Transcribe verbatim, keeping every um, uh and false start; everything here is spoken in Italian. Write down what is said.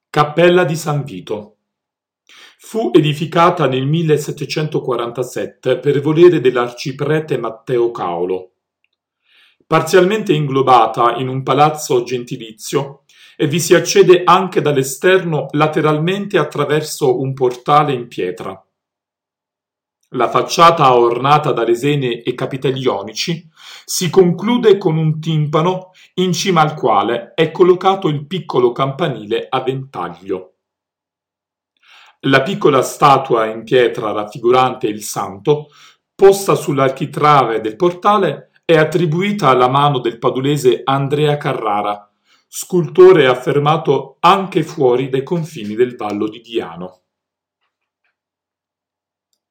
Cappella di San Vito. Fu edificata nel millesettecentoquarantasette per volere dell'arciprete Matteo Caolo. Parzialmente inglobata in un palazzo gentilizio e vi si accede anche dall'esterno lateralmente attraverso un portale in pietra. La facciata ornata da lesene e capitelli ionici si conclude con un timpano in cima al quale è collocato il piccolo campanile a ventaglio. La piccola statua in pietra raffigurante il santo, posta sull'architrave del portale, è attribuita alla mano del padulese Andrea Carrara, scultore affermato anche fuori dai confini del Vallo di Diano.